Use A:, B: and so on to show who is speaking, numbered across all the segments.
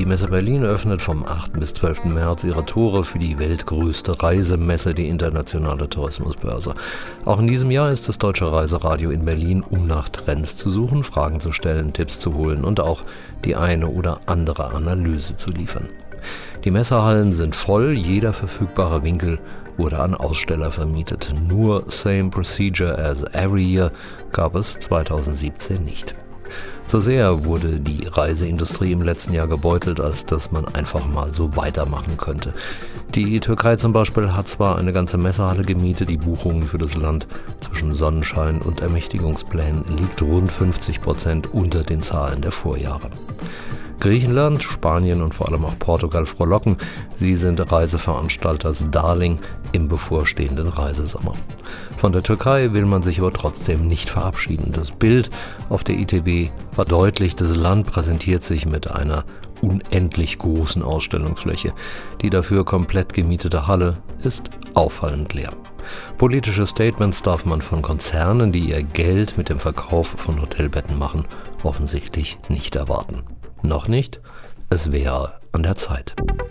A: Die Messe Berlin öffnet vom 8. bis 12. März ihre Tore für die weltgrößte Reisemesse, die Internationale Tourismusbörse. Auch in diesem Jahr ist das Deutsche Reiseradio in Berlin, um nach Trends zu suchen, Fragen zu stellen, Tipps zu holen und auch die eine oder andere Analyse zu liefern. Die Messehallen sind voll, jeder verfügbare Winkel wurde an Aussteller vermietet. Nur Same Procedure as Every Year gab es 2017 nicht. So sehr wurde die Reiseindustrie im letzten Jahr gebeutelt, als dass man einfach mal so weitermachen könnte. Die Türkei zum Beispiel hat zwar eine ganze Messehalle gemietet, die Buchungen für das Land zwischen Sonnenschein und Ermächtigungsplänen liegt rund 50% unter den Zahlen der Vorjahre. Griechenland, Spanien und vor allem auch Portugal frohlocken. Sie sind Reiseveranstalters Darling im bevorstehenden Reisesommer. Von der Türkei will man sich aber trotzdem nicht verabschieden. Das Bild auf der ITB verdeutlicht, das Land präsentiert sich mit einer unendlich großen Ausstellungsfläche. Die dafür komplett gemietete Halle ist auffallend leer. Politische Statements darf man von Konzernen, die ihr Geld mit dem Verkauf von Hotelbetten machen, offensichtlich nicht erwarten. Noch nicht, es wäre an der Zeit.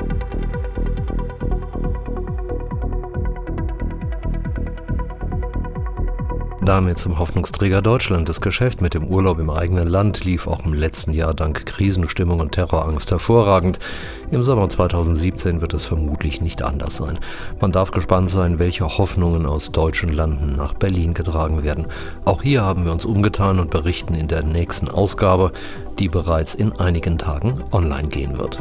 A: Damit zum Hoffnungsträger Deutschland. Das Geschäft mit dem Urlaub im eigenen Land lief auch im letzten Jahr dank Krisenstimmung und Terrorangst hervorragend. Im Sommer 2017 wird es vermutlich nicht anders sein. Man darf gespannt sein, welche Hoffnungen aus deutschen Landen nach Berlin getragen werden. Auch hier haben wir uns umgetan und berichten in der nächsten Ausgabe, die bereits in einigen Tagen online gehen wird.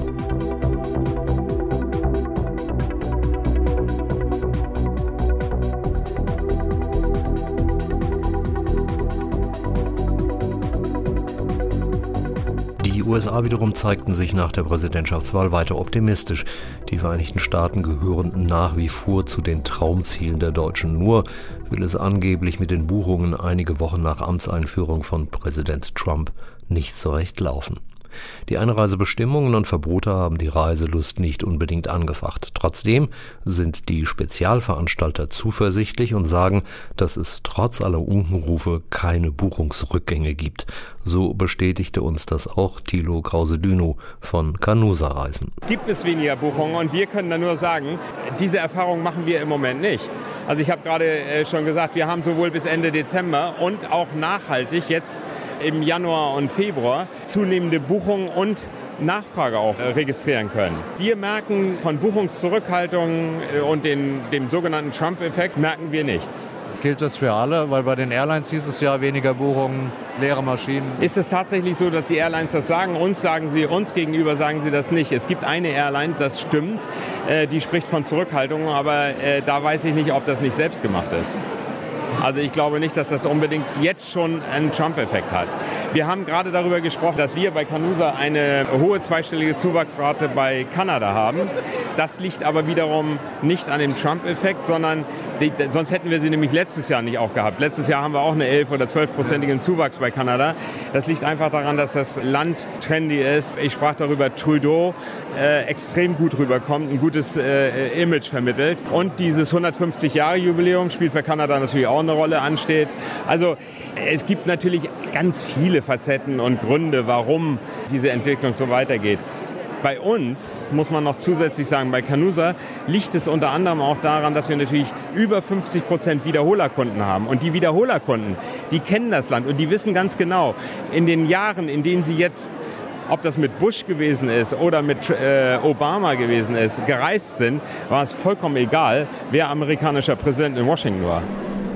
A: Die USA wiederum zeigten sich nach der Präsidentschaftswahl weiter optimistisch. Die Vereinigten Staaten gehören nach wie vor zu den Traumzielen der Deutschen. Nur will es angeblich mit den Buchungen einige Wochen nach Amtseinführung von Präsident Trump nicht so recht laufen. Die Einreisebestimmungen und Verbote haben die Reiselust nicht unbedingt angefacht. Trotzdem sind die Spezialveranstalter zuversichtlich und sagen, dass es trotz aller Unkenrufe keine Buchungsrückgänge gibt. So bestätigte uns das auch Thilo Krause-Dünow von Canusa Reisen.
B: Gibt es weniger Buchungen und wir können da nur sagen, diese Erfahrung machen wir im Moment nicht. Also ich habe gerade schon gesagt, wir haben sowohl bis Ende Dezember und auch nachhaltig jetzt im Januar und Februar zunehmende Buchungen und Nachfrage auch registrieren können. Wir merken von Buchungszurückhaltung und dem sogenannten Trump-Effekt merken wir nichts.
C: Gilt das für alle? Weil bei den Airlines hieß es ja weniger Buchungen, leere Maschinen.
B: Ist es tatsächlich so, dass die Airlines das sagen? Uns gegenüber sagen sie das nicht. Es gibt eine Airline, das stimmt, die spricht von Zurückhaltung, aber da weiß ich nicht, ob das nicht selbst gemacht ist. Also ich glaube nicht, dass das unbedingt jetzt schon einen Trump-Effekt hat. Wir haben gerade darüber gesprochen, dass wir bei Canusa eine hohe zweistellige Zuwachsrate bei Kanada haben. Das liegt aber wiederum nicht an dem Trump-Effekt, sondern sonst hätten wir sie nämlich letztes Jahr nicht auch gehabt. Letztes Jahr haben wir auch eine 11- oder 12-prozentigen Zuwachs bei Kanada. Das liegt einfach daran, dass das Land trendy ist. Ich sprach darüber, Trudeau extrem gut rüberkommt, ein gutes Image vermittelt. Und dieses 150-Jahre-Jubiläum spielt bei Kanada natürlich auch eine Rolle, ansteht. Also es gibt natürlich ganz viele Facetten und Gründe, warum diese Entwicklung so weitergeht. Bei uns, muss man noch zusätzlich sagen, bei Canusa liegt es unter anderem auch daran, dass wir natürlich über 50% Wiederholerkunden haben. Und die Wiederholerkunden, die kennen das Land und die wissen ganz genau, in den Jahren, in denen sie jetzt, ob das mit Bush gewesen ist oder mit Obama gewesen ist, gereist sind, war es vollkommen egal, wer amerikanischer Präsident in Washington war.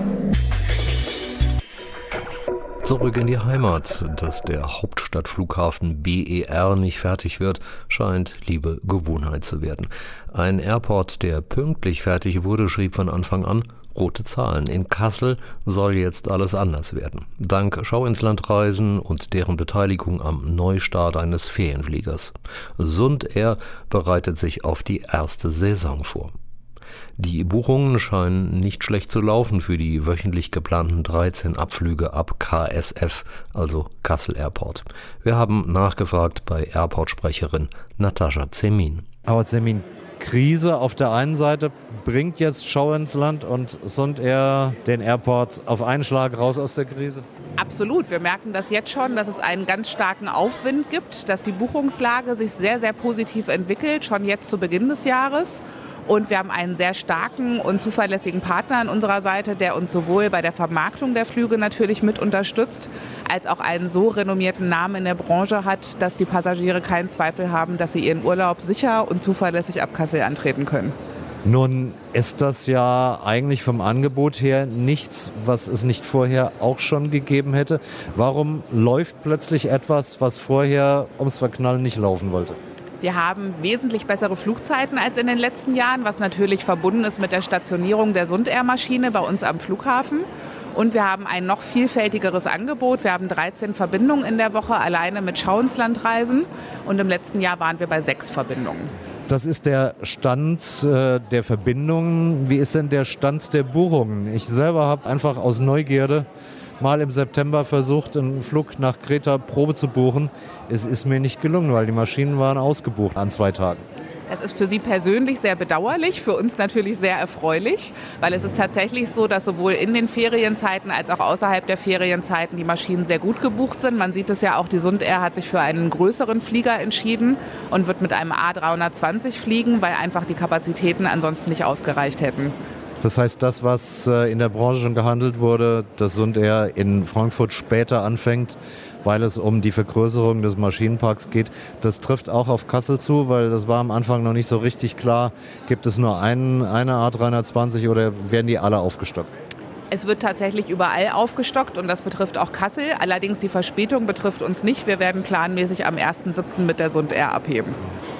A: Zurück in die Heimat. Dass der Hauptstadtflughafen BER nicht fertig wird, scheint liebe Gewohnheit zu werden. Ein Airport, der pünktlich fertig wurde, schrieb von Anfang an rote Zahlen. In Kassel soll jetzt alles anders werden. Dank Schau ins Land Reisen und deren Beteiligung am Neustart eines Ferienfliegers. Sundair bereitet sich auf die erste Saison vor. Die Buchungen scheinen nicht schlecht zu laufen für die wöchentlich geplanten 13 Abflüge ab KSF, also Kassel Airport. Wir haben nachgefragt bei Airport-Sprecherin Natascha Zemin.
C: Aber Zemin, Krise auf der einen Seite, Bringt jetzt Show ins Land und Sundair den Airport auf einen Schlag raus aus der Krise?
D: Absolut. Wir merken das jetzt schon, dass es einen ganz starken Aufwind gibt, dass die Buchungslage sich sehr, sehr positiv entwickelt, schon jetzt zu Beginn des Jahres. Und wir haben einen sehr starken und zuverlässigen Partner an unserer Seite, der uns sowohl bei der Vermarktung der Flüge natürlich mit unterstützt, als auch einen so renommierten Namen in der Branche hat, dass die Passagiere keinen Zweifel haben, dass sie ihren Urlaub sicher und zuverlässig ab Kassel antreten können.
C: Nun ist das ja eigentlich vom Angebot her nichts, was es nicht vorher auch schon gegeben hätte. Warum läuft plötzlich etwas, was vorher ums Verknallen nicht laufen wollte?
D: Wir haben wesentlich bessere Flugzeiten als in den letzten Jahren, was natürlich verbunden ist mit der Stationierung der Sundair-Maschine bei uns am Flughafen. Und wir haben ein noch vielfältigeres Angebot. Wir haben 13 Verbindungen in der Woche, alleine mit Schau-ins-Land-Reisen. Und im letzten Jahr waren wir bei 6 Verbindungen.
C: Das ist der Stand der Verbindungen. Wie ist denn der Stand der Buchungen? Ich selber habe einfach aus Neugierde mal im September versucht, einen Flug nach Kreta Probe zu buchen. Es ist mir nicht gelungen, weil die Maschinen waren ausgebucht an 2 Tagen.
D: Das ist für Sie persönlich sehr bedauerlich, für uns natürlich sehr erfreulich, weil es ist tatsächlich so, dass sowohl in den Ferienzeiten als auch außerhalb der Ferienzeiten die Maschinen sehr gut gebucht sind. Man sieht es ja auch, die Sundair hat sich für einen größeren Flieger entschieden und wird mit einem A320 fliegen, weil einfach die Kapazitäten ansonsten nicht ausgereicht hätten.
C: Das heißt, das, was in der Branche schon gehandelt wurde, dass Sundair in Frankfurt später anfängt, weil es um die Vergrößerung des Maschinenparks geht, das trifft auch auf Kassel zu, weil das war am Anfang noch nicht so richtig klar. Gibt es nur eine A320 oder werden die alle aufgestockt?
D: Es wird tatsächlich überall aufgestockt und das betrifft auch Kassel. Allerdings die Verspätung betrifft uns nicht. Wir werden planmäßig am 1.7. mit der Sundair abheben.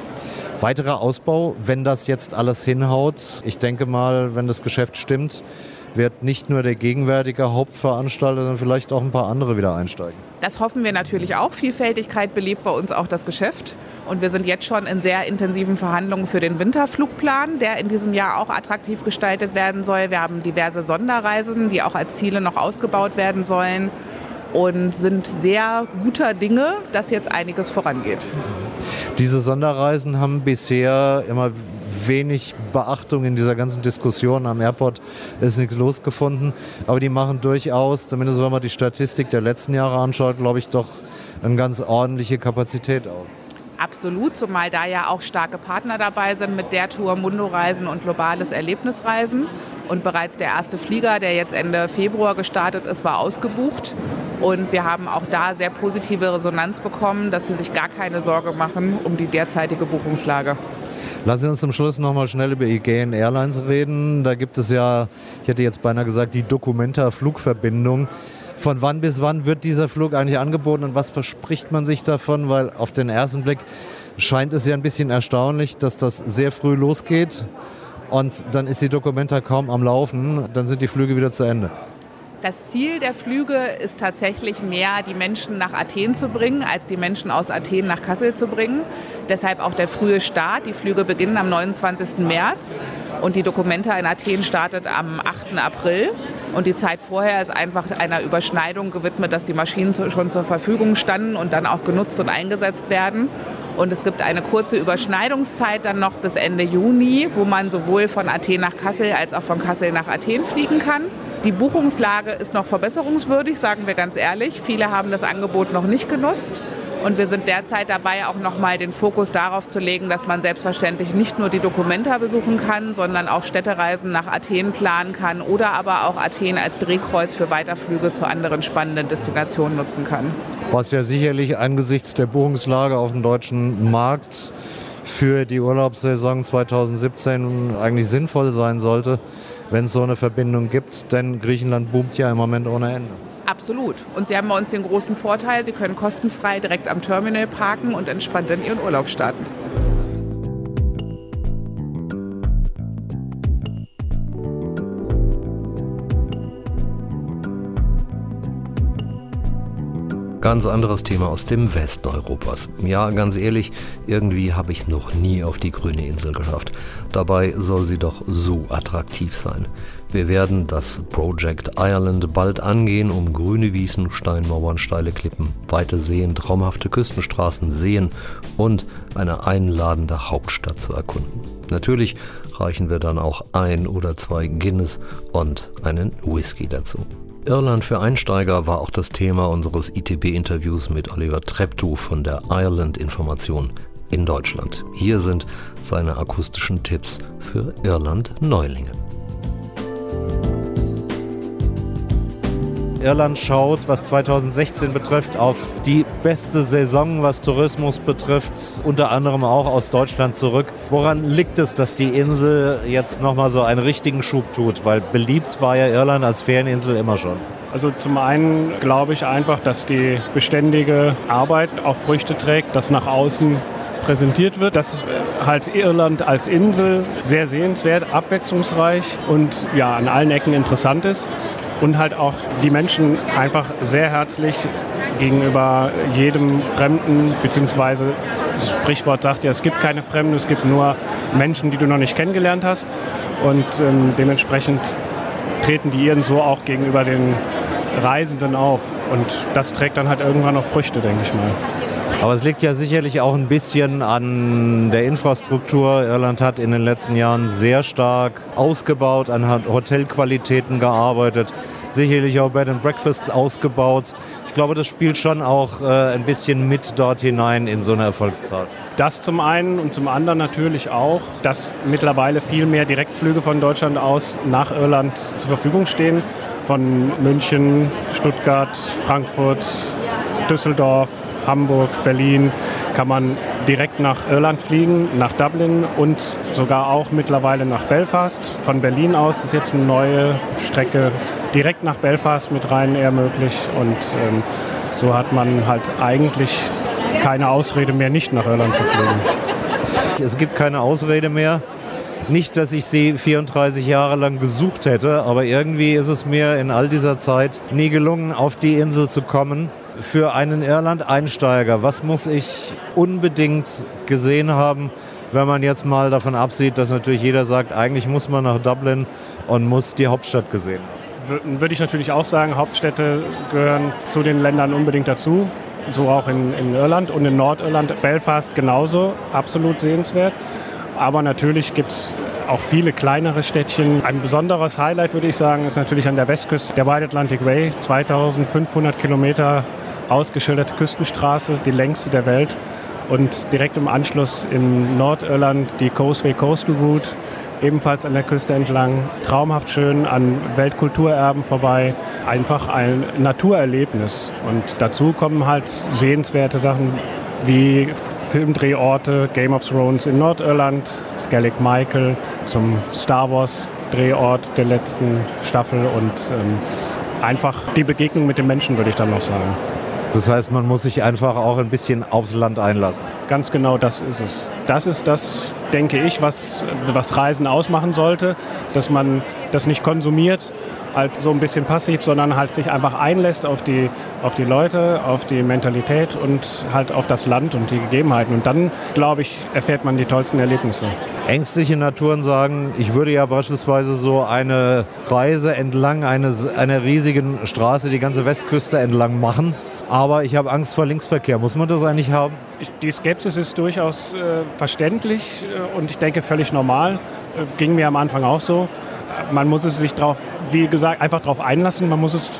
C: Weiterer Ausbau, wenn das jetzt alles hinhaut, ich denke mal, wenn das Geschäft stimmt, wird nicht nur der gegenwärtige Hauptveranstalter, sondern vielleicht auch ein paar andere wieder einsteigen.
D: Das hoffen wir natürlich auch. Vielfältigkeit belebt bei uns auch das Geschäft. Und wir sind jetzt schon in sehr intensiven Verhandlungen für den Winterflugplan, der in diesem Jahr auch attraktiv gestaltet werden soll. Wir haben diverse Sonderreisen, die auch als Ziele noch ausgebaut werden sollen. Und sind sehr guter Dinge, dass jetzt einiges vorangeht.
C: Diese Sonderreisen haben bisher immer wenig Beachtung in dieser ganzen Diskussion. Am Airport ist nichts losgefunden. Aber die machen durchaus, zumindest wenn man die Statistik der letzten Jahre anschaut, glaube ich, doch eine ganz ordentliche Kapazität aus.
D: Absolut, zumal da ja auch starke Partner dabei sind mit der Tour Mundo-Reisen und Globales Erlebnisreisen. Und bereits der erste Flieger, der jetzt Ende Februar gestartet ist, war ausgebucht. Und wir haben auch da sehr positive Resonanz bekommen, dass sie sich gar keine Sorge machen um die derzeitige Buchungslage.
C: Lassen Sie uns zum Schluss noch mal schnell über Aegean Airlines reden. Da gibt es ja, ich hätte jetzt beinahe gesagt, die Documenta-Flugverbindung. Von wann bis wann wird dieser Flug eigentlich angeboten und was verspricht man sich davon? Weil auf den ersten Blick scheint es ja ein bisschen erstaunlich, dass das sehr früh losgeht und dann ist die Documenta kaum am Laufen, dann sind die Flüge wieder zu Ende.
D: Das Ziel der Flüge ist tatsächlich mehr, die Menschen nach Athen zu bringen, als die Menschen aus Athen nach Kassel zu bringen. Deshalb auch der frühe Start. Die Flüge beginnen am 29. März und die Documenta in Athen startet am 8. April. Und die Zeit vorher ist einfach einer Überschneidung gewidmet, dass die Maschinen schon zur Verfügung standen und dann auch genutzt und eingesetzt werden. Und es gibt eine kurze Überschneidungszeit dann noch bis Ende Juni, wo man sowohl von Athen nach Kassel als auch von Kassel nach Athen fliegen kann. Die Buchungslage ist noch verbesserungswürdig, sagen wir ganz ehrlich. Viele haben das Angebot noch nicht genutzt. Und wir sind derzeit dabei, auch nochmal den Fokus darauf zu legen, dass man selbstverständlich nicht nur die Documenta besuchen kann, sondern auch Städtereisen nach Athen planen kann oder aber auch Athen als Drehkreuz für Weiterflüge zu anderen spannenden Destinationen nutzen kann.
C: Was ja sicherlich angesichts der Buchungslage auf dem deutschen Markt für die Urlaubssaison 2017 eigentlich sinnvoll sein sollte, wenn es so eine Verbindung gibt, denn Griechenland boomt ja im Moment ohne Ende.
D: Absolut. Und Sie haben bei uns den großen Vorteil, Sie können kostenfrei direkt am Terminal parken und entspannt in Ihren Urlaub starten.
A: Ganz anderes Thema aus dem Westen Europas. Ja, ganz ehrlich, irgendwie habe ich es noch nie auf die grüne Insel geschafft. Dabei soll sie doch so attraktiv sein. Wir werden das Project Ireland bald angehen, um grüne Wiesen, Steinmauern, steile Klippen, weite Seen, traumhafte Küstenstraßen, Seen und eine einladende Hauptstadt zu erkunden. Natürlich reichen wir dann auch 1 oder 2 Guinness und einen Whisky dazu. Irland für Einsteiger war auch das Thema unseres ITB-Interviews mit Oliver Treptow von der Ireland-Information in Deutschland. Hier sind seine akustischen Tipps für Irland-Neulinge.
C: Irland schaut, was 2016 betrifft, auf die beste Saison, was Tourismus betrifft, unter anderem auch aus Deutschland zurück. Woran liegt es, dass die Insel jetzt nochmal so einen richtigen Schub tut? Weil beliebt war ja Irland als Ferieninsel immer schon.
E: Also zum einen glaube ich einfach, dass die beständige Arbeit auch Früchte trägt, dass nach außen präsentiert wird, dass halt Irland als Insel sehr sehenswert, abwechslungsreich und ja an allen Ecken interessant ist. Und halt auch die Menschen einfach sehr herzlich gegenüber jedem Fremden, beziehungsweise das Sprichwort sagt ja, es gibt keine Fremden, es gibt nur Menschen, die du noch nicht kennengelernt hast. Und dementsprechend treten die Iren so auch gegenüber den Reisenden auf. Und das trägt dann halt irgendwann noch Früchte, denke ich mal.
C: Aber es liegt ja sicherlich auch ein bisschen an der Infrastruktur. Irland hat in den letzten Jahren sehr stark ausgebaut, an Hotelqualitäten gearbeitet, sicherlich auch Bed and Breakfasts ausgebaut. Ich glaube, das spielt schon auch ein bisschen mit dort hinein in so eine Erfolgszahl.
E: Das zum einen und zum anderen natürlich auch, dass mittlerweile viel mehr Direktflüge von Deutschland aus nach Irland zur Verfügung stehen. Von München, Stuttgart, Frankfurt, Düsseldorf, Hamburg, Berlin kann man direkt nach Irland fliegen, nach Dublin und sogar auch mittlerweile nach Belfast. Von Berlin aus ist jetzt eine neue Strecke direkt nach Belfast mit Ryanair möglich und so hat man halt eigentlich keine Ausrede mehr, nicht nach Irland zu fliegen.
C: Es gibt keine Ausrede mehr. Nicht, dass ich sie 34 Jahre lang gesucht hätte, aber irgendwie ist es mir in all dieser Zeit nie gelungen, auf die Insel zu kommen. Für einen Irland-Einsteiger, was muss ich unbedingt gesehen haben, wenn man jetzt mal davon absieht, dass natürlich jeder sagt, eigentlich muss man nach Dublin und muss die Hauptstadt gesehen haben?
E: Würde ich natürlich auch sagen, Hauptstädte gehören zu den Ländern unbedingt dazu. So auch in Irland und in Nordirland, Belfast genauso, absolut sehenswert. Aber natürlich gibt es auch viele kleinere Städtchen. Ein besonderes Highlight, würde ich sagen, ist natürlich an der Westküste der Wide Atlantic Way, 2500 Kilometer ausgeschilderte Küstenstraße, die längste der Welt. Und direkt im Anschluss in Nordirland die Causeway Coastal Route, ebenfalls an der Küste entlang. Traumhaft schön, an Weltkulturerben vorbei. Einfach ein Naturerlebnis. Und dazu kommen halt sehenswerte Sachen wie Filmdrehorte, Game of Thrones in Nordirland, Skellig Michael zum Star Wars Drehort der letzten Staffel und einfach die Begegnung mit den Menschen, würde ich dann noch sagen.
C: Das heißt, man muss sich einfach auch ein bisschen aufs Land einlassen.
E: Ganz genau, das ist es. Das ist das, denke ich, was Reisen ausmachen sollte, dass man das nicht konsumiert, halt so ein bisschen passiv, sondern halt sich einfach einlässt auf die Leute, auf die Mentalität und halt auf das Land und die Gegebenheiten. Und dann, glaube ich, erfährt man die tollsten Erlebnisse.
C: Ängstliche Naturen sagen, ich würde ja beispielsweise so eine Reise entlang einer riesigen Straße die ganze Westküste entlang machen. Aber ich habe Angst vor Linksverkehr. Muss man das eigentlich haben?
E: Die Skepsis ist durchaus verständlich und ich denke völlig normal. Ging mir am Anfang auch so. Man muss es sich drauf, wie gesagt, einfach drauf einlassen. Man muss es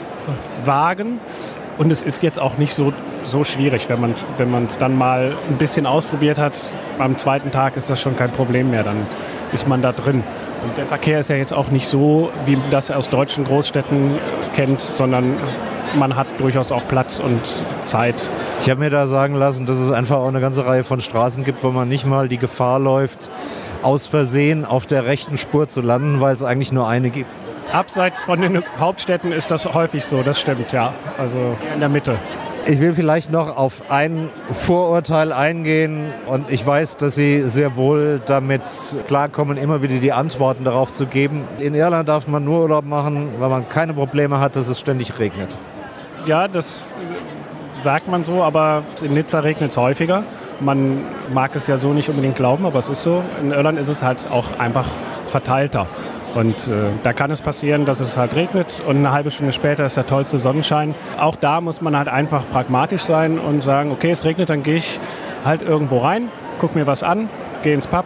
E: wagen. Und es ist jetzt auch nicht so schwierig, wenn man es dann mal ein bisschen ausprobiert hat. Am zweiten Tag ist das schon kein Problem mehr. Dann ist man da drin. Und der Verkehr ist ja jetzt auch nicht so, wie man das aus deutschen Großstädten kennt, sondern man hat durchaus auch Platz und Zeit.
C: Ich habe mir da sagen lassen, dass es einfach auch eine ganze Reihe von Straßen gibt, wo man nicht mal die Gefahr läuft, aus Versehen auf der rechten Spur zu landen, weil es eigentlich nur eine gibt.
E: Abseits von den Hauptstädten ist das häufig so, das stimmt, ja. Also in der Mitte.
C: Ich will vielleicht noch auf ein Vorurteil eingehen und ich weiß, dass Sie sehr wohl damit klarkommen, immer wieder die Antworten darauf zu geben. In Irland darf man nur Urlaub machen, weil man keine Probleme hat, dass es ständig regnet.
E: Ja, das sagt man so, aber in Nizza regnet es häufiger. Man mag es ja so nicht unbedingt glauben, aber es ist so. In Irland ist es halt auch einfach verteilter. Und da kann es passieren, dass es halt regnet und eine halbe Stunde später ist der tollste Sonnenschein. Auch da muss man halt einfach pragmatisch sein und sagen, okay, es regnet, dann gehe ich halt irgendwo rein, gucke mir was an, gehe ins Pub,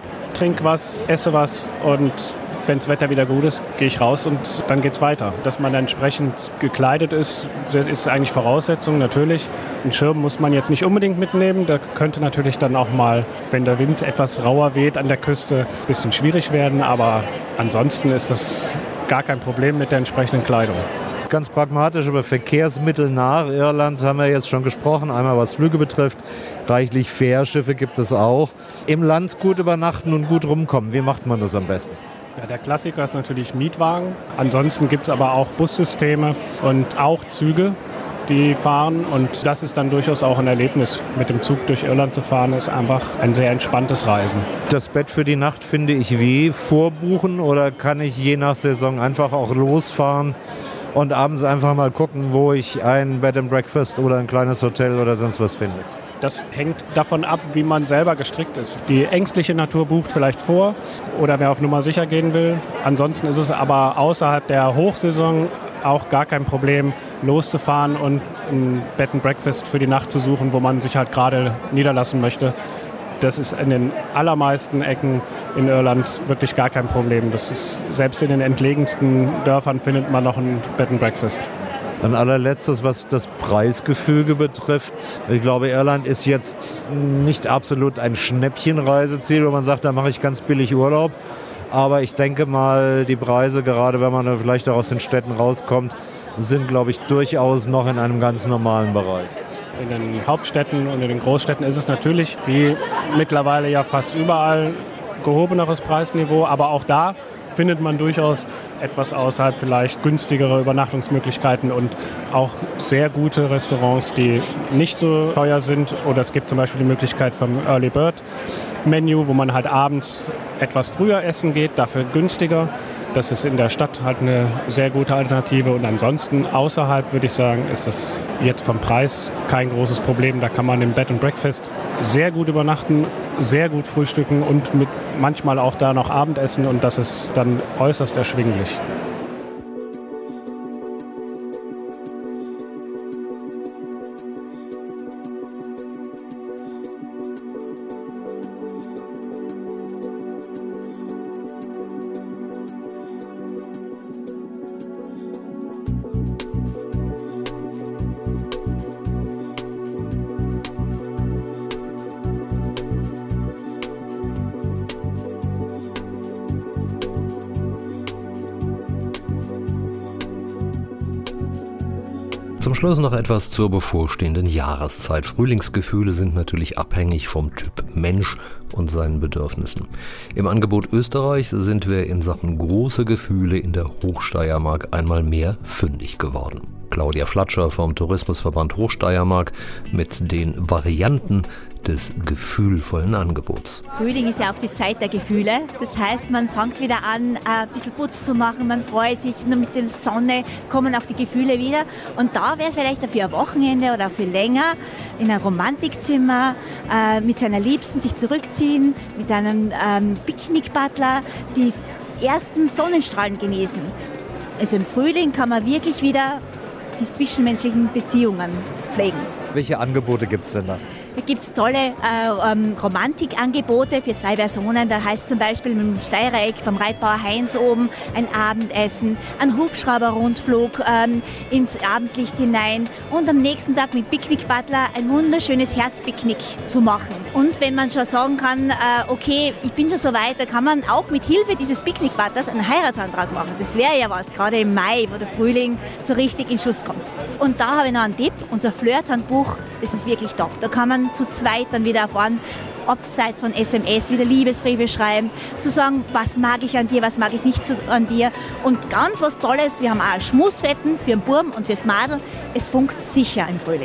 E: trinke was, esse was und wenn das Wetter wieder gut ist, gehe ich raus und dann geht's weiter. Dass man entsprechend gekleidet ist eigentlich Voraussetzung, natürlich. Einen Schirm muss man jetzt nicht unbedingt mitnehmen. Da könnte natürlich dann auch mal, wenn der Wind etwas rauer weht an der Küste, ein bisschen schwierig werden. Aber ansonsten ist das gar kein Problem mit der entsprechenden Kleidung.
C: Ganz pragmatisch über Verkehrsmittel nach Irland haben wir jetzt schon gesprochen. Einmal was Flüge betrifft, reichlich Fährschiffe gibt es auch. Im Land gut übernachten und gut rumkommen, wie macht man das am besten?
E: Ja, der Klassiker ist natürlich Mietwagen. Ansonsten gibt es aber auch Bussysteme und auch Züge, die fahren. Und das ist dann durchaus auch ein Erlebnis. Mit dem Zug durch Irland zu fahren, ist einfach ein sehr entspanntes Reisen.
C: Das Bett für die Nacht finde ich wie vorbuchen oder kann ich je nach Saison einfach auch losfahren und abends einfach mal gucken, wo ich ein Bed and Breakfast oder ein kleines Hotel oder sonst was finde?
E: Das hängt davon ab, wie man selber gestrickt ist. Die ängstliche Natur bucht vielleicht vor oder wer auf Nummer sicher gehen will. Ansonsten ist es aber außerhalb der Hochsaison auch gar kein Problem, loszufahren und ein Bed and Breakfast für die Nacht zu suchen, wo man sich halt gerade niederlassen möchte. Das ist in den allermeisten Ecken in Irland wirklich gar kein Problem. Das ist, selbst in den entlegensten Dörfern findet man noch ein Bed and Breakfast.
C: Ein allerletztes, was das Preisgefüge betrifft. Ich glaube, Irland ist jetzt nicht absolut ein Schnäppchenreiseziel, wo man sagt, da mache ich ganz billig Urlaub. Aber ich denke mal, die Preise, gerade wenn man vielleicht auch aus den Städten rauskommt, sind, glaube ich, durchaus noch in einem ganz normalen Bereich.
E: In den Hauptstädten und in den Großstädten ist es natürlich, wie mittlerweile ja fast überall, gehobeneres Preisniveau. Aber auch da findet man durchaus etwas außerhalb vielleicht günstigere Übernachtungsmöglichkeiten und auch sehr gute Restaurants, die nicht so teuer sind. Oder es gibt zum Beispiel die Möglichkeit vom Early Bird Menü, wo man halt abends etwas früher essen geht, dafür günstiger. Das ist in der Stadt halt eine sehr gute Alternative. Und ansonsten außerhalb, würde ich sagen, ist es jetzt vom Preis kein großes Problem. Da kann man im Bed and Breakfast sehr gut übernachten, sehr gut frühstücken und mit manchmal auch da noch Abendessen. Und das ist dann äußerst erschwinglich.
A: Zum Schluss noch etwas zur bevorstehenden Jahreszeit. Frühlingsgefühle sind natürlich abhängig vom Typ Mensch und seinen Bedürfnissen. Im Angebot Österreichs sind wir in Sachen große Gefühle in der Hochsteiermark einmal mehr fündig geworden. Claudia Flatscher vom Tourismusverband Hochsteiermark mit den Varianten des gefühlvollen Angebots.
F: Frühling ist ja auch die Zeit der Gefühle. Das heißt, man fängt wieder an, ein bisschen Putz zu machen, man freut sich, nur mit der Sonne kommen auch die Gefühle wieder. Und da wäre es vielleicht für ein Wochenende oder für länger in einem Romantikzimmer mit seiner Liebsten sich zurückziehen, mit einem Picknickbutler die ersten Sonnenstrahlen genießen. Also im Frühling kann man wirklich wieder die zwischenmenschlichen Beziehungen pflegen.
C: Welche Angebote gibt es denn da?
F: Da gibt es tolle Romantikangebote für 2 Personen. Da heißt zum Beispiel im Steirereck beim Reitbauer Heinz oben ein Abendessen, ein Hubschrauberrundflug ins Abendlicht hinein und am nächsten Tag mit Picknickbutler ein wunderschönes Herzpicknick zu machen. Und wenn man schon sagen kann, okay, ich bin schon so weit, da kann man auch mit Hilfe dieses Picknickbutlers einen Heiratsantrag machen. Das wäre ja was, gerade im Mai, wo der Frühling so richtig in Schuss kommt. Und da habe ich noch einen Tipp, unser Flirthandbuch, das ist wirklich top. Da kann man zu zweit dann wieder erfahren, abseits von SMS wieder Liebesbriefe schreiben, zu sagen, was mag ich an dir, was mag ich nicht an dir. Und ganz was Tolles, wir haben auch Schmussfetten für den Burm und fürs Madel. Es funkt sicher im Frühling.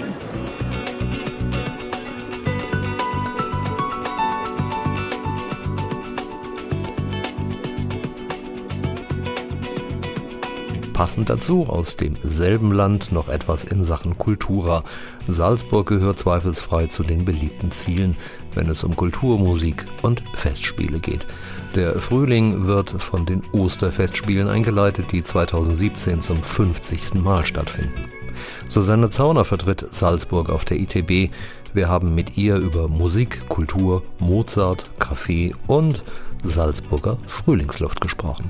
A: Passend dazu aus demselben Land noch etwas in Sachen Kultura. Salzburg gehört zweifelsfrei zu den beliebten Zielen, wenn es um Kultur, Musik und Festspiele geht. Der Frühling wird von den Osterfestspielen eingeleitet, die 2017 zum 50. Mal stattfinden. Susanne Zauner vertritt Salzburg auf der ITB. Wir haben mit ihr über Musik, Kultur, Mozart, Kaffee und Salzburger Frühlingsluft gesprochen.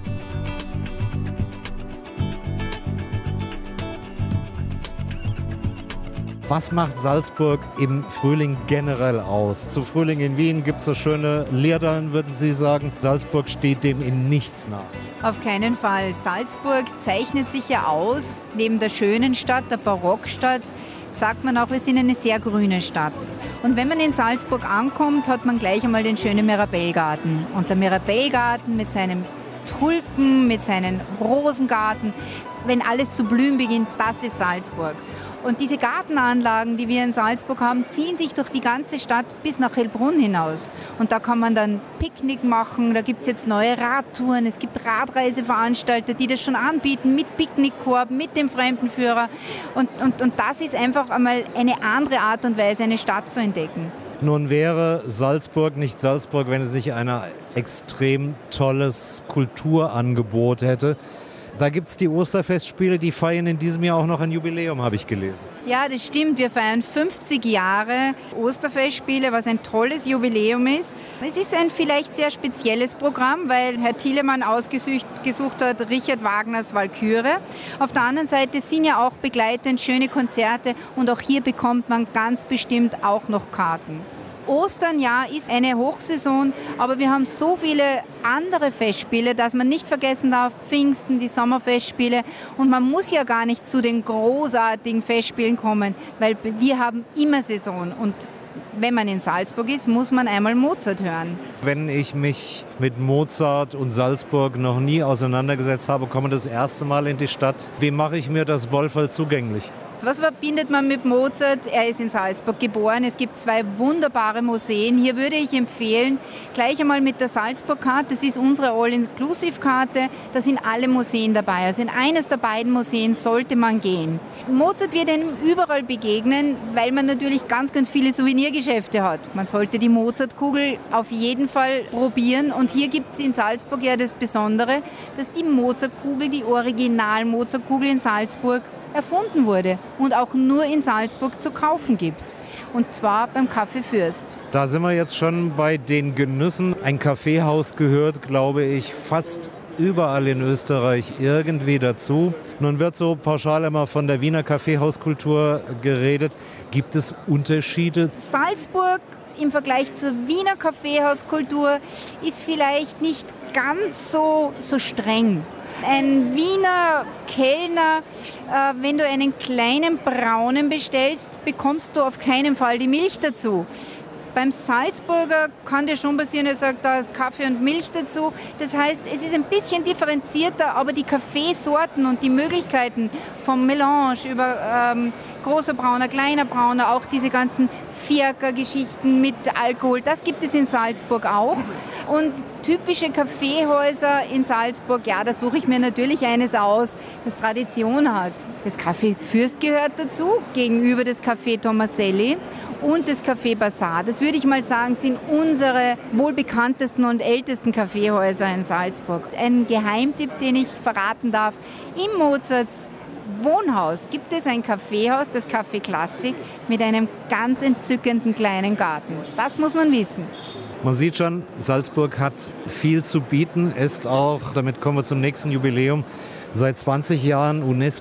C: Was macht Salzburg im Frühling generell aus? Zu Frühling in Wien gibt es so schöne Liedern, würden Sie sagen. Salzburg steht dem in nichts nach.
G: Auf keinen Fall. Salzburg zeichnet sich ja aus. Neben der schönen Stadt, der Barockstadt, sagt man auch, wir sind eine sehr grüne Stadt. Und wenn man in Salzburg ankommt, hat man gleich einmal den schönen Mirabellgarten. Und der Mirabellgarten mit seinen Tulpen, mit seinem Rosengarten, wenn alles zu blühen beginnt, das ist Salzburg. Und diese Gartenanlagen, die wir in Salzburg haben, ziehen sich durch die ganze Stadt bis nach Hellbrunn hinaus. Und da kann man dann Picknick machen, da gibt es jetzt neue Radtouren, es gibt Radreiseveranstalter, die das schon anbieten mit Picknickkorb, mit dem Fremdenführer. Und das ist einfach einmal eine andere Art und Weise, eine Stadt zu entdecken.
C: Nun wäre Salzburg nicht Salzburg, wenn es nicht ein extrem tolles Kulturangebot hätte. Da gibt es die Osterfestspiele, die feiern in diesem Jahr auch noch ein Jubiläum, habe ich gelesen.
G: Ja, das stimmt. Wir feiern 50 Jahre Osterfestspiele, was ein tolles Jubiläum ist. Es ist ein vielleicht sehr spezielles Programm, weil Herr Thielemann ausgesucht hat Richard Wagners Walküre. Auf der anderen Seite sind ja auch begleitend schöne Konzerte und auch hier bekommt man ganz bestimmt auch noch Karten. Ostern, ja, ist eine Hochsaison, aber wir haben so viele andere Festspiele, dass man nicht vergessen darf, Pfingsten, die Sommerfestspiele. Und man muss ja gar nicht zu den großartigen Festspielen kommen, weil wir haben immer Saison. Und wenn man in Salzburg ist, muss man einmal Mozart hören.
C: Wenn ich mich mit Mozart und Salzburg noch nie auseinandergesetzt habe, komme das erste Mal in die Stadt. Wie mache ich mir das Wohlfall zugänglich?
G: Was verbindet man mit Mozart? Er ist in Salzburg geboren. Es gibt 2 wunderbare Museen. Hier würde ich empfehlen, gleich einmal mit der Salzburg-Karte. Das ist unsere All-Inclusive-Karte. Da sind alle Museen dabei. Also in eines der beiden Museen sollte man gehen. Mozart wird einem überall begegnen, weil man natürlich ganz, ganz viele Souvenirgeschäfte hat. Man sollte die Mozartkugel auf jeden Fall probieren. Und hier gibt es in Salzburg ja das Besondere, dass die Mozartkugel, die Original-Mozartkugel in Salzburg, erfunden wurde und auch nur in Salzburg zu kaufen gibt. Und zwar beim Café Fürst.
C: Da sind wir jetzt schon bei den Genüssen. Ein Kaffeehaus gehört, glaube ich, fast überall in Österreich irgendwie dazu. Nun wird so pauschal immer von der Wiener Kaffeehauskultur geredet. Gibt es Unterschiede?
G: Salzburg im Vergleich zur Wiener Kaffeehauskultur ist vielleicht nicht ganz so streng. Ein Wiener Kellner, wenn du einen kleinen Braunen bestellst, bekommst du auf keinen Fall die Milch dazu. Beim Salzburger kann dir schon passieren, er sagt, da ist Kaffee und Milch dazu. Das heißt, es ist ein bisschen differenzierter, aber die Kaffeesorten und die Möglichkeiten vom Melange über großer Brauner, kleiner Brauner, auch diese ganzen Fiaker-Geschichten mit Alkohol, das gibt es in Salzburg auch. Und typische Kaffeehäuser in Salzburg, ja, da suche ich mir natürlich eines aus, das Tradition hat. Das Café Fürst gehört dazu, gegenüber das Café Tomaselli und das Café Bazar. Das würde ich mal sagen, sind unsere wohl bekanntesten und ältesten Kaffeehäuser in Salzburg. Ein Geheimtipp, den ich verraten darf, im Mozarts Wohnhaus gibt es ein Kaffeehaus, das Café Klassik, mit einem ganz entzückenden kleinen Garten. Das muss man wissen.
C: Man sieht schon, Salzburg hat viel zu bieten, ist auch, damit kommen wir zum nächsten Jubiläum, seit 20 Jahren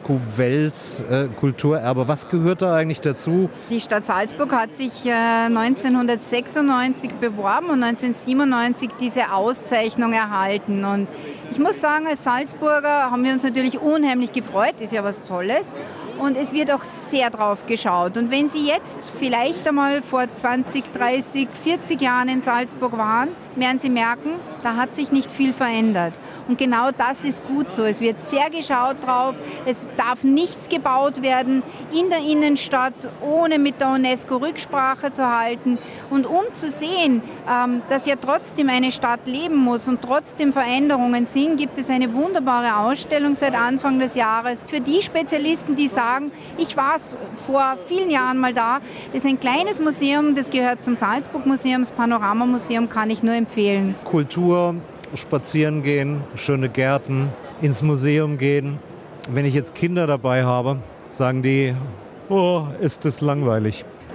C: UNESCO-Weltkulturerbe. Was gehört da eigentlich dazu?
G: Die Stadt Salzburg hat sich 1996 beworben und 1997 diese Auszeichnung erhalten. Und ich muss sagen, als Salzburger haben wir uns natürlich unheimlich gefreut, ist ja was Tolles. Und es wird auch sehr drauf geschaut. Und wenn Sie jetzt vielleicht einmal vor 20, 30, 40 Jahren in Salzburg waren, werden Sie merken, da hat sich nicht viel verändert. Und genau das ist gut so. Es wird sehr geschaut drauf. Es darf nichts gebaut werden in der Innenstadt, ohne mit der UNESCO Rücksprache zu halten. Und um zu sehen, dass ja trotzdem eine Stadt leben muss und trotzdem Veränderungen sind, gibt es eine wunderbare Ausstellung seit Anfang des Jahres. Für die Spezialisten, die sagen, ich war vor vielen Jahren mal da, das ist ein kleines Museum, das gehört zum Salzburg-Museum, das Panorama-Museum, kann ich nur empfehlen.
C: Kultur, spazieren gehen, schöne Gärten, ins Museum gehen. Wenn ich jetzt Kinder dabei habe, sagen die, oh, ist das langweilig.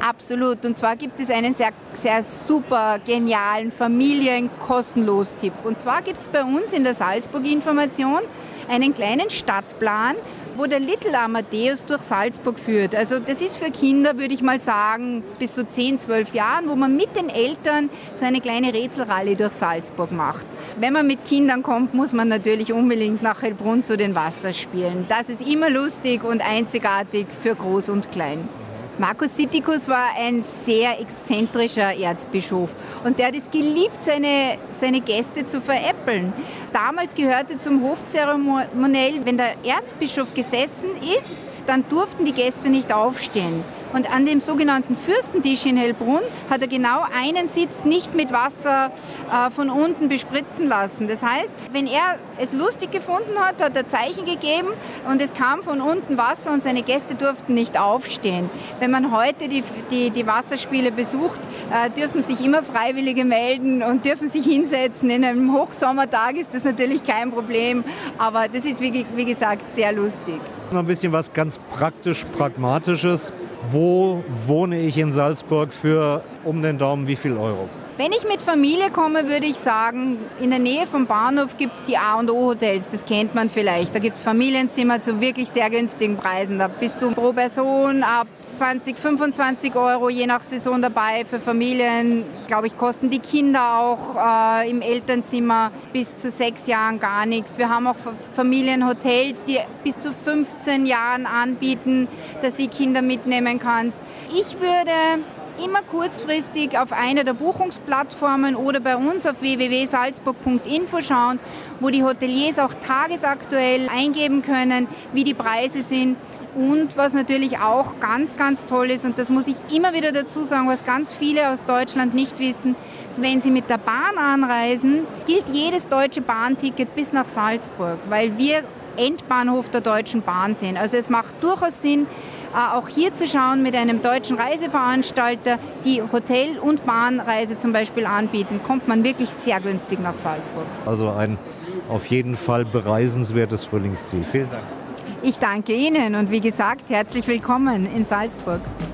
G: Absolut. Und zwar gibt es einen sehr, sehr super genialen Familien-Kostenlos-Tipp. Und zwar gibt es bei uns in der Salzburg-Information einen kleinen Stadtplan, wo der Little Amadeus durch Salzburg führt. Also das ist für Kinder, würde ich mal sagen, bis so 10, 12 Jahren, wo man mit den Eltern so eine kleine Rätselrallye durch Salzburg macht. Wenn man mit Kindern kommt, muss man natürlich unbedingt nach Heilbronn zu den Wasserspielen. Das ist immer lustig und einzigartig für Groß und Klein. Markus Sittikus war ein sehr exzentrischer Erzbischof und der hat es geliebt, seine Gäste zu veräppeln. Damals gehörte zum Hofzeremoniell, wenn der Erzbischof gesessen ist, dann durften die Gäste nicht aufstehen. Und an dem sogenannten Fürstentisch in Heilbronn hat er genau einen Sitz nicht mit Wasser von unten bespritzen lassen. Das heißt, wenn er es lustig gefunden hat, hat er Zeichen gegeben und es kam von unten Wasser und seine Gäste durften nicht aufstehen. Wenn man heute die Wasserspiele besucht, dürfen sich immer Freiwillige melden und dürfen sich hinsetzen. In einem Hochsommertag ist das natürlich kein Problem, aber das ist wie gesagt sehr lustig.
C: Noch ein bisschen was ganz praktisch Pragmatisches. Wo wohne ich in Salzburg für um den Daumen wie viel Euro?
G: Wenn ich mit Familie komme, würde ich sagen, in der Nähe vom Bahnhof gibt es die A&O Hotels, das kennt man vielleicht. Da gibt es Familienzimmer zu wirklich sehr günstigen Preisen. Da bist du pro Person ab 20, 25 Euro je nach Saison dabei. Für Familien, glaube ich, kosten die Kinder auch im Elternzimmer bis zu 6 Jahren gar nichts. Wir haben auch Familienhotels, die bis zu 15 Jahren anbieten, dass sie Kinder mitnehmen kannst. Ich würde immer kurzfristig auf einer der Buchungsplattformen oder bei uns auf www.salzburg.info schauen, wo die Hoteliers auch tagesaktuell eingeben können, wie die Preise sind. Und was natürlich auch ganz, ganz toll ist, und das muss ich immer wieder dazu sagen, was ganz viele aus Deutschland nicht wissen, wenn sie mit der Bahn anreisen, gilt jedes deutsche Bahnticket bis nach Salzburg, weil wir Endbahnhof der Deutschen Bahn sind. Also es macht durchaus Sinn, auch hier zu schauen mit einem deutschen Reiseveranstalter, die Hotel- und Bahnreise zum Beispiel anbieten, kommt man wirklich sehr günstig nach Salzburg.
C: Also ein auf jeden Fall bereisenswertes Frühlingsziel. Vielen Dank.
G: Ich danke Ihnen und wie gesagt, herzlich willkommen in Salzburg.